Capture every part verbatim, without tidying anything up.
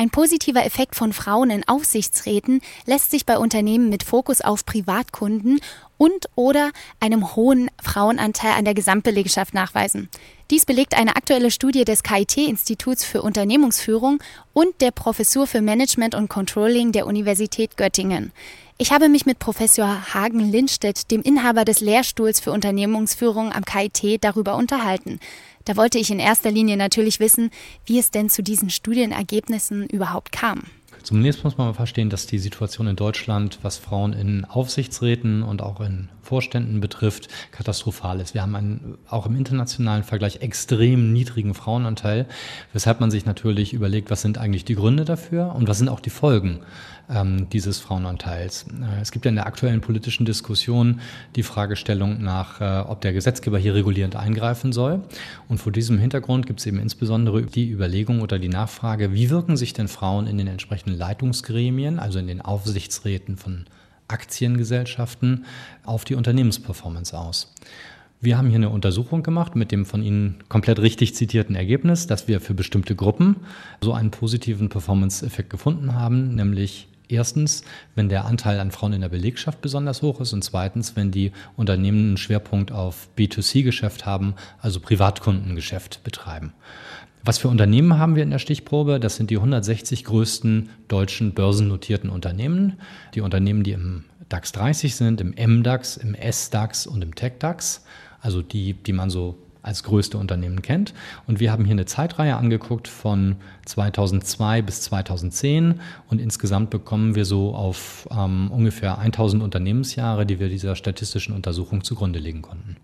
Ein positiver Effekt von Frauen in Aufsichtsräten lässt sich bei Unternehmen mit Fokus auf Privatkunden und oder einem hohen Frauenanteil an der Gesamtbelegschaft nachweisen. Dies belegt eine aktuelle Studie des K I T-Instituts für Unternehmensführung und der Professur für Management und Controlling der Universität Göttingen. Ich habe mich mit Professor Hagen Lindstedt, dem Inhaber des Lehrstuhls für Unternehmensführung am K I T, darüber unterhalten. Da wollte ich in erster Linie natürlich wissen, wie es denn zu diesen Studienergebnissen überhaupt kam. Zunächst muss man mal verstehen, dass die Situation in Deutschland, was Frauen in Aufsichtsräten und auch in Vorständen betrifft, katastrophal ist. Wir haben einen auch im internationalen Vergleich extrem niedrigen Frauenanteil, weshalb man sich natürlich überlegt, was sind eigentlich die Gründe dafür und was sind auch die Folgen ähm, dieses Frauenanteils. Äh, es gibt ja in der aktuellen politischen Diskussion die Fragestellung nach, äh, ob der Gesetzgeber hier regulierend eingreifen soll. Und vor diesem Hintergrund gibt es eben insbesondere die Überlegung oder die Nachfrage, wie wirken sich denn Frauen in den entsprechenden Leitungsgremien, also in den Aufsichtsräten von Aktiengesellschaften, auf die Unternehmensperformance aus. Wir haben hier eine Untersuchung gemacht mit dem von Ihnen komplett richtig zitierten Ergebnis, dass wir für bestimmte Gruppen so einen positiven Performance-Effekt gefunden haben, nämlich erstens, wenn der Anteil an Frauen in der Belegschaft besonders hoch ist und zweitens, wenn die Unternehmen einen Schwerpunkt auf B zwei C-Geschäft haben, also Privatkundengeschäft betreiben. Was für Unternehmen haben wir in der Stichprobe? Das sind die hundertsechzig größten deutschen börsennotierten Unternehmen. Die Unternehmen, die im DAX dreißig sind, im M DAX, im S DAX und im Tech DAX. Also die, die man so als größte Unternehmen kennt. Und wir haben hier eine Zeitreihe angeguckt von zweitausendzwei bis zweitausendzehn. Und insgesamt bekommen wir so auf ähm, ungefähr tausend Unternehmensjahre, die wir dieser statistischen Untersuchung zugrunde legen konnten.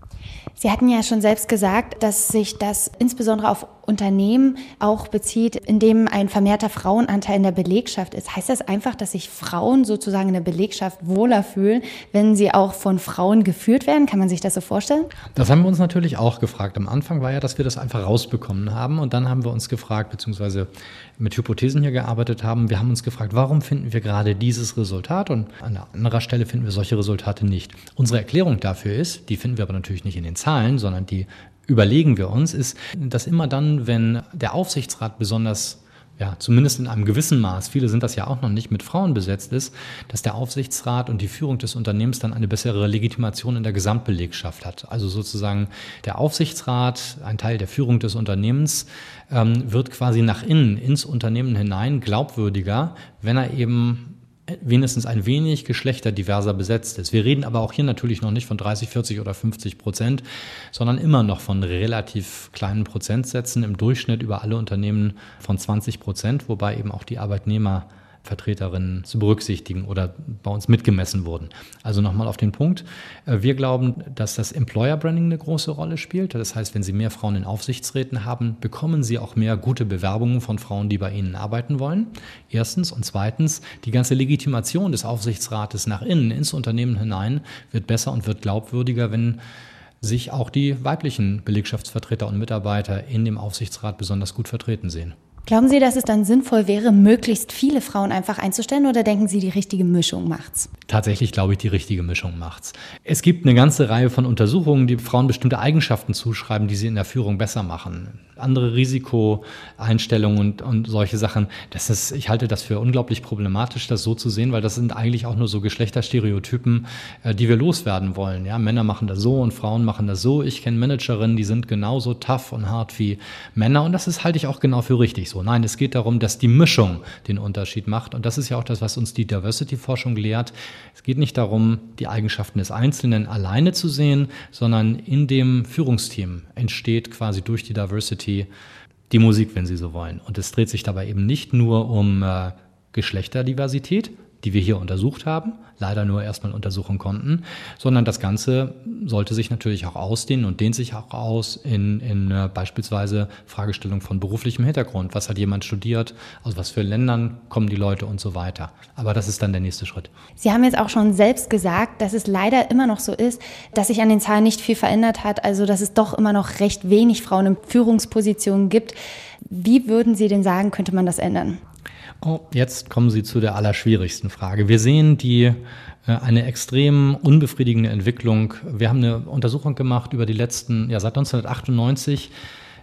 Sie hatten ja schon selbst gesagt, dass sich das insbesondere auf Unternehmen auch bezieht, in dem ein vermehrter Frauenanteil in der Belegschaft ist. Heißt das einfach, dass sich Frauen sozusagen in der Belegschaft wohler fühlen, wenn sie auch von Frauen geführt werden? Kann man sich das so vorstellen? Das haben wir uns natürlich auch gefragt. Am Anfang war ja, dass wir das einfach rausbekommen haben. Und dann haben wir uns gefragt, beziehungsweise mit Hypothesen hier gearbeitet haben. Wir haben uns gefragt, warum finden wir gerade dieses Resultat? Und an anderer Stelle finden wir solche Resultate nicht. Unsere Erklärung dafür ist, die finden wir aber natürlich nicht in den Zahlen, sondern die überlegen wir uns, ist, dass immer dann, wenn der Aufsichtsrat besonders, ja, zumindest in einem gewissen Maß, viele sind das ja auch noch nicht, mit Frauen besetzt ist, dass der Aufsichtsrat und die Führung des Unternehmens dann eine bessere Legitimation in der Gesamtbelegschaft hat. Also sozusagen der Aufsichtsrat, ein Teil der Führung des Unternehmens, ähm, wird quasi nach innen, ins Unternehmen hinein glaubwürdiger, wenn er eben wenigstens ein wenig geschlechterdiverser besetzt ist. Wir reden aber auch hier natürlich noch nicht von dreißig, vierzig oder fünfzig Prozent, sondern immer noch von relativ kleinen Prozentsätzen, im Durchschnitt über alle Unternehmen von zwanzig Prozent, wobei eben auch die Arbeitnehmervertreterinnen zu berücksichtigen oder bei uns mitgemessen wurden. Also nochmal auf den Punkt. Wir glauben, dass das Employer Branding eine große Rolle spielt. Das heißt, wenn Sie mehr Frauen in Aufsichtsräten haben, bekommen Sie auch mehr gute Bewerbungen von Frauen, die bei Ihnen arbeiten wollen. Erstens. Und zweitens, die ganze Legitimation des Aufsichtsrates nach innen, ins Unternehmen hinein, wird besser und wird glaubwürdiger, wenn sich auch die weiblichen Belegschaftsvertreter und Mitarbeiter in dem Aufsichtsrat besonders gut vertreten sehen. Glauben Sie, dass es dann sinnvoll wäre, möglichst viele Frauen einfach einzustellen, oder denken Sie, die richtige Mischung macht's? Tatsächlich glaube ich, die richtige Mischung macht's. Es gibt eine ganze Reihe von Untersuchungen, die Frauen bestimmte Eigenschaften zuschreiben, die sie in der Führung besser machen. Andere Risikoeinstellungen und, und solche Sachen. Das ist, ich halte das für unglaublich problematisch, das so zu sehen, weil das sind eigentlich auch nur so Geschlechterstereotypen, äh, die wir loswerden wollen. Ja, Männer machen das so und Frauen machen das so. Ich kenne Managerinnen, die sind genauso tough und hart wie Männer, und das ist, halte ich auch genau für richtig so. Nein, es geht darum, dass die Mischung den Unterschied macht, und das ist ja auch das, was uns die Diversity-Forschung lehrt. Es geht nicht darum, die Eigenschaften des Einzelnen alleine zu sehen, sondern in dem Führungsteam entsteht quasi durch die Diversity die Musik, wenn Sie so wollen. Und es dreht sich dabei eben nicht nur um äh, Geschlechterdiversität, die wir hier untersucht haben, leider nur erstmal untersuchen konnten, sondern das Ganze sollte sich natürlich auch ausdehnen und dehnt sich auch aus in, in äh, beispielsweise Fragestellung von beruflichem Hintergrund. Was hat jemand studiert, aus was für Ländern kommen die Leute und so weiter. Aber das ist dann der nächste Schritt. Sie haben jetzt auch schon selbst gesagt, dass es leider immer noch so ist, dass sich an den Zahlen nicht viel verändert hat, also dass es doch immer noch recht wenig Frauen in Führungspositionen gibt. Wie würden Sie denn sagen, könnte man das ändern? Oh, jetzt kommen Sie zu der allerschwierigsten Frage. Wir sehen die, äh, eine extrem unbefriedigende Entwicklung. Wir haben eine Untersuchung gemacht über die letzten, ja, seit neunzehnhundertachtundneunzig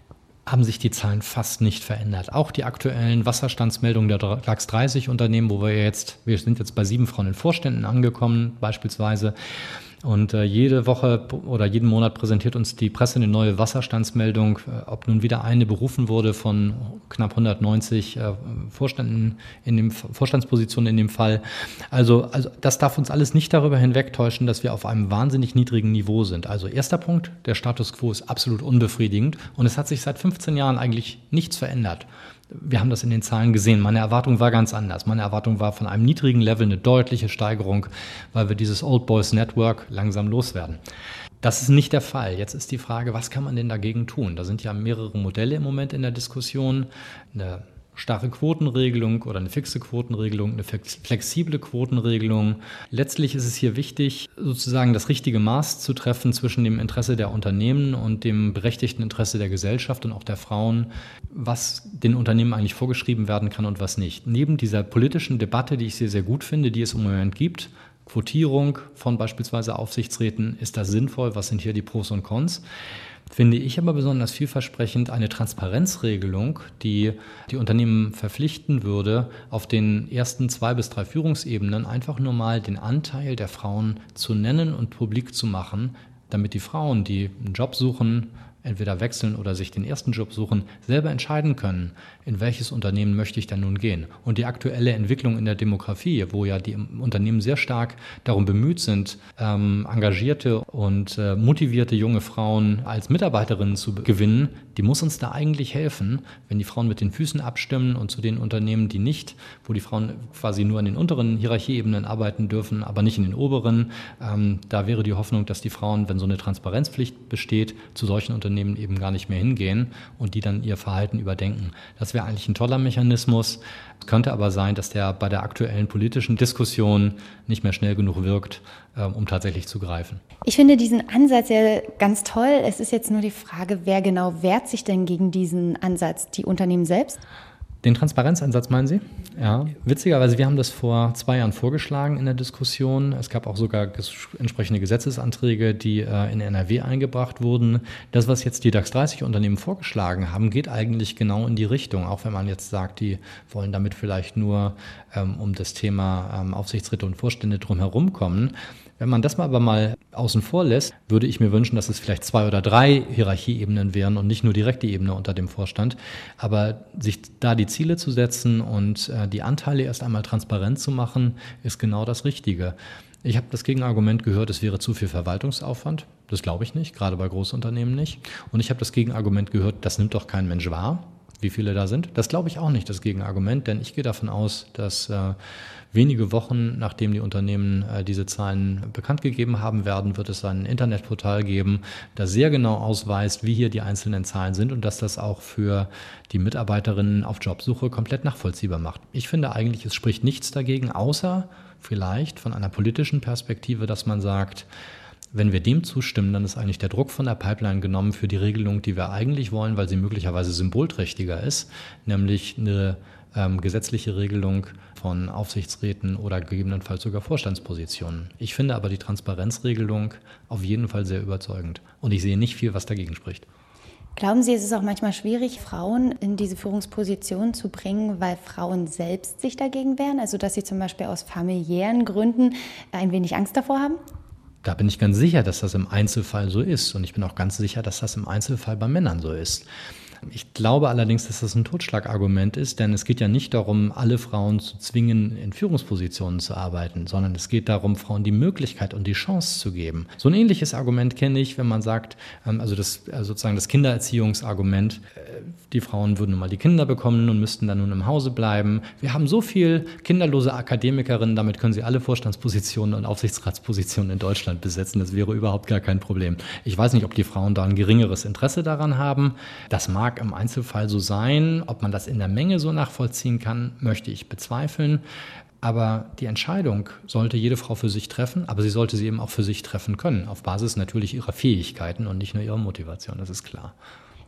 haben sich die Zahlen fast nicht verändert. Auch die aktuellen Wasserstandsmeldungen der DAX dreißig Unternehmen, wo wir jetzt, wir sind jetzt bei sieben Frauen in Vorständen angekommen beispielsweise. Und äh, jede Woche oder jeden Monat präsentiert uns die Presse eine neue Wasserstandsmeldung, äh, ob nun wieder eine berufen wurde von knapp hundertneunzig äh, Vorständen in dem Vorstandspositionen in dem Fall. Also, also das darf uns alles nicht darüber hinwegtäuschen, dass wir auf einem wahnsinnig niedrigen Niveau sind. Also erster Punkt, der Status quo ist absolut unbefriedigend und es hat sich seit fünfzehn Jahren eigentlich nichts verändert. Wir haben das in den Zahlen gesehen. Meine Erwartung war ganz anders. Meine Erwartung war von einem niedrigen Level eine deutliche Steigerung, weil wir dieses Old Boys Network langsam loswerden. Das ist nicht der Fall. Jetzt ist die Frage, was kann man denn dagegen tun? Da sind ja mehrere Modelle im Moment in der Diskussion. Eine starre Quotenregelung oder eine fixe Quotenregelung, eine flexible Quotenregelung. Letztlich ist es hier wichtig, sozusagen das richtige Maß zu treffen zwischen dem Interesse der Unternehmen und dem berechtigten Interesse der Gesellschaft und auch der Frauen, was den Unternehmen eigentlich vorgeschrieben werden kann und was nicht. Neben dieser politischen Debatte, die ich sehr, sehr gut finde, die es im Moment gibt, Quotierung von beispielsweise Aufsichtsräten, ist das sinnvoll? Was sind hier die Pros und Cons? Finde ich aber besonders vielversprechend eine Transparenzregelung, die die Unternehmen verpflichten würde, auf den ersten zwei bis drei Führungsebenen einfach nur mal den Anteil der Frauen zu nennen und publik zu machen, damit die Frauen, die einen Job suchen, entweder wechseln oder sich den ersten Job suchen, selber entscheiden können, in welches Unternehmen möchte ich denn nun gehen. Und die aktuelle Entwicklung in der Demografie, wo ja die Unternehmen sehr stark darum bemüht sind, ähm, engagierte und äh, motivierte junge Frauen als Mitarbeiterinnen zu gewinnen, die muss uns da eigentlich helfen, wenn die Frauen mit den Füßen abstimmen und zu den Unternehmen, die nicht, wo die Frauen quasi nur an den unteren Hierarchieebenen arbeiten dürfen, aber nicht in den oberen. Ähm, da wäre die Hoffnung, dass die Frauen, wenn so eine Transparenzpflicht besteht, zu solchen Unternehmen eben gar nicht mehr hingehen und die dann ihr Verhalten überdenken. Das wäre eigentlich ein toller Mechanismus. Es könnte aber sein, dass der bei der aktuellen politischen Diskussion nicht mehr schnell genug wirkt, um tatsächlich zu greifen. Ich finde diesen Ansatz ja ganz toll. Es ist jetzt nur die Frage, wer genau wehrt sich denn gegen diesen Ansatz? Die Unternehmen selbst? Den Transparenzansatz meinen Sie? Ja, witzigerweise, wir haben das vor zwei Jahren vorgeschlagen in der Diskussion. Es gab auch sogar entsprechende Gesetzesanträge, die äh, in N R W eingebracht wurden. Das, was jetzt die DAX dreißig Unternehmen vorgeschlagen haben, geht eigentlich genau in die Richtung. Auch wenn man jetzt sagt, die wollen damit vielleicht nur ähm, um das Thema ähm, Aufsichtsräte und Vorstände drumherum kommen. Wenn man das mal aber mal außen vor lässt, würde ich mir wünschen, dass es vielleicht zwei oder drei Hierarchieebenen wären und nicht nur direkt die Ebene unter dem Vorstand. Aber sich da die Ziele zu setzen und äh, die Anteile erst einmal transparent zu machen, ist genau das Richtige. Ich habe das Gegenargument gehört, es wäre zu viel Verwaltungsaufwand. Das glaube ich nicht, gerade bei Großunternehmen nicht. Und ich habe das Gegenargument gehört, das nimmt doch kein Mensch wahr, wie viele da sind. Das glaube ich auch nicht, das Gegenargument, denn ich gehe davon aus, dass äh, wenige Wochen, nachdem die Unternehmen äh, diese Zahlen bekannt gegeben haben werden, wird es ein Internetportal geben, das sehr genau ausweist, wie hier die einzelnen Zahlen sind und dass das auch für die Mitarbeiterinnen auf Jobsuche komplett nachvollziehbar macht. Ich finde eigentlich, es spricht nichts dagegen, außer vielleicht von einer politischen Perspektive, dass man sagt, wenn wir dem zustimmen, dann ist eigentlich der Druck von der Pipeline genommen für die Regelung, die wir eigentlich wollen, weil sie möglicherweise symbolträchtiger ist, nämlich eine ähm, gesetzliche Regelung von Aufsichtsräten oder gegebenenfalls sogar Vorstandspositionen. Ich finde aber die Transparenzregelung auf jeden Fall sehr überzeugend und ich sehe nicht viel, was dagegen spricht. Glauben Sie, es ist auch manchmal schwierig, Frauen in diese Führungsposition zu bringen, weil Frauen selbst sich dagegen wehren? Also dass sie zum Beispiel aus familiären Gründen ein wenig Angst davor haben? Da bin ich ganz sicher, dass das im Einzelfall so ist. Und ich bin auch ganz sicher, dass das im Einzelfall bei Männern so ist. Ich glaube allerdings, dass das ein Totschlagargument ist, denn es geht ja nicht darum, alle Frauen zu zwingen, in Führungspositionen zu arbeiten, sondern es geht darum, Frauen die Möglichkeit und die Chance zu geben. So ein ähnliches Argument kenne ich, wenn man sagt, also das sozusagen das Kindererziehungsargument, die Frauen würden nun mal die Kinder bekommen und müssten dann nun im Hause bleiben. Wir haben so viel kinderlose Akademikerinnen, damit können sie alle Vorstandspositionen und Aufsichtsratspositionen in Deutschland besetzen. Das wäre überhaupt gar kein Problem. Ich weiß nicht, ob die Frauen da ein geringeres Interesse daran haben. Das mag im Einzelfall so sein. Ob man das in der Menge so nachvollziehen kann, möchte ich bezweifeln. Aber die Entscheidung sollte jede Frau für sich treffen, aber sie sollte sie eben auch für sich treffen können, auf Basis natürlich ihrer Fähigkeiten und nicht nur ihrer Motivation, das ist klar.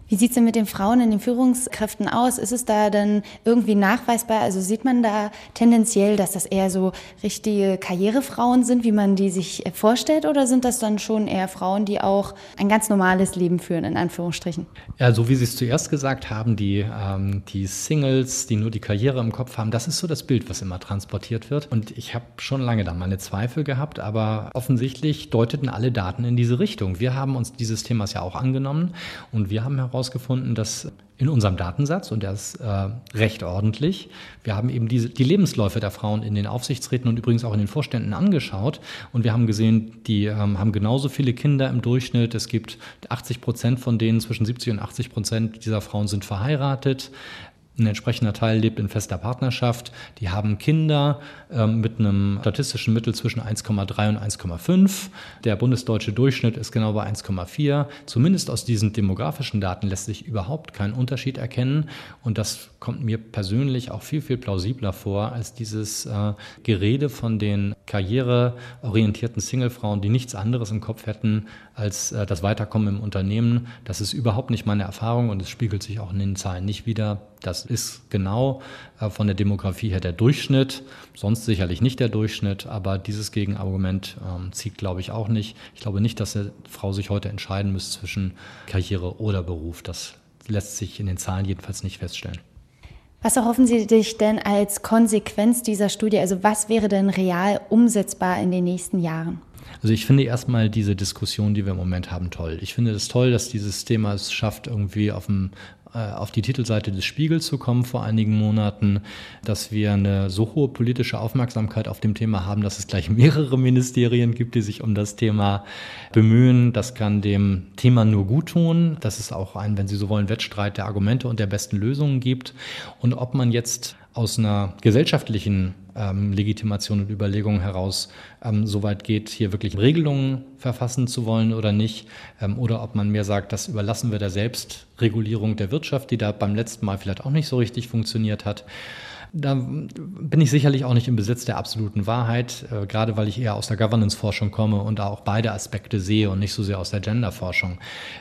Wie sieht es denn mit den Frauen in den Führungskräften aus? Ist es da dann irgendwie nachweisbar? Also sieht man da tendenziell, dass das eher so richtige Karrierefrauen sind, wie man die sich vorstellt? Oder sind das dann schon eher Frauen, die auch ein ganz normales Leben führen, in Anführungsstrichen? Ja, so wie Sie es zuerst gesagt haben, die, ähm, die Singles, die nur die Karriere im Kopf haben, das ist so das Bild, was immer transportiert wird. Und ich habe schon lange da meine Zweifel gehabt, aber offensichtlich deuteten alle Daten in diese Richtung. Wir haben uns dieses Themas ja auch angenommen und wir haben herausgefunden, herausgefunden, dass in unserem Datensatz, und der ist äh, recht ordentlich, wir haben eben diese, die Lebensläufe der Frauen in den Aufsichtsräten und übrigens auch in den Vorständen angeschaut und wir haben gesehen, die ähm, haben genauso viele Kinder im Durchschnitt. Es gibt achtzig Prozent von denen, zwischen siebzig und achtzig Prozent dieser Frauen sind verheiratet. Ein entsprechender Teil lebt in fester Partnerschaft. Die haben Kinder ähm, mit einem statistischen Mittel zwischen eins Komma drei und eins Komma fünf. Der bundesdeutsche Durchschnitt ist genau bei eins Komma vier. Zumindest aus diesen demografischen Daten lässt sich überhaupt kein Unterschied erkennen. Und das kommt mir persönlich auch viel, viel plausibler vor als dieses äh, Gerede von den karriereorientierten Singlefrauen, die nichts anderes im Kopf hätten als äh, das Weiterkommen im Unternehmen. Das ist überhaupt nicht meine Erfahrung und es spiegelt sich auch in den Zahlen nicht wider. Das ist genau äh, von der Demografie her der Durchschnitt, sonst sicherlich nicht der Durchschnitt, aber dieses Gegenargument ähm, zieht, glaube ich, auch nicht. Ich glaube nicht, dass eine Frau sich heute entscheiden müsste zwischen Karriere oder Beruf. Das lässt sich in den Zahlen jedenfalls nicht feststellen. Was erhoffen Sie sich denn als Konsequenz dieser Studie? Also was wäre denn real umsetzbar in den nächsten Jahren? Also ich finde erstmal diese Diskussion, die wir im Moment haben, toll. Ich finde es toll, dass dieses Thema es schafft, irgendwie auf dem auf die Titelseite des Spiegels zu kommen vor einigen Monaten, dass wir eine so hohe politische Aufmerksamkeit auf dem Thema haben, dass es gleich mehrere Ministerien gibt, die sich um das Thema bemühen. Das kann dem Thema nur gut tun, dass es auch einen, wenn Sie so wollen, Wettstreit der Argumente und der besten Lösungen gibt. Und ob man jetzt aus einer gesellschaftlichen ähm, Legitimation und Überlegung heraus ähm, so weit geht, hier wirklich Regelungen verfassen zu wollen oder nicht, ähm, oder ob man mehr sagt, das überlassen wir der Selbstregulierung der Wirtschaft, die da beim letzten Mal vielleicht auch nicht so richtig funktioniert hat. Da bin ich sicherlich auch nicht im Besitz der absoluten Wahrheit, äh, gerade weil ich eher aus der Governance-Forschung komme und auch beide Aspekte sehe und nicht so sehr aus der Gender-Forschung.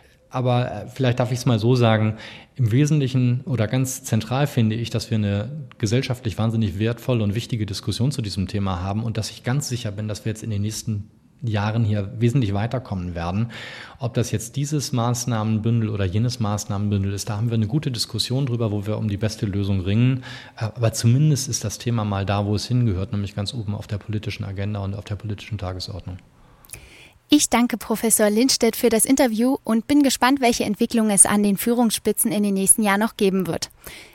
Aber vielleicht darf ich es mal so sagen, im Wesentlichen oder ganz zentral finde ich, dass wir eine gesellschaftlich wahnsinnig wertvolle und wichtige Diskussion zu diesem Thema haben und dass ich ganz sicher bin, dass wir jetzt in den nächsten Jahren hier wesentlich weiterkommen werden. Ob das jetzt dieses Maßnahmenbündel oder jenes Maßnahmenbündel ist, da haben wir eine gute Diskussion drüber, wo wir um die beste Lösung ringen. Aber zumindest ist das Thema mal da, wo es hingehört, nämlich ganz oben auf der politischen Agenda und auf der politischen Tagesordnung. Ich danke Professor Lindstedt für das Interview und bin gespannt, welche Entwicklungen es an den Führungsspitzen in den nächsten Jahren noch geben wird.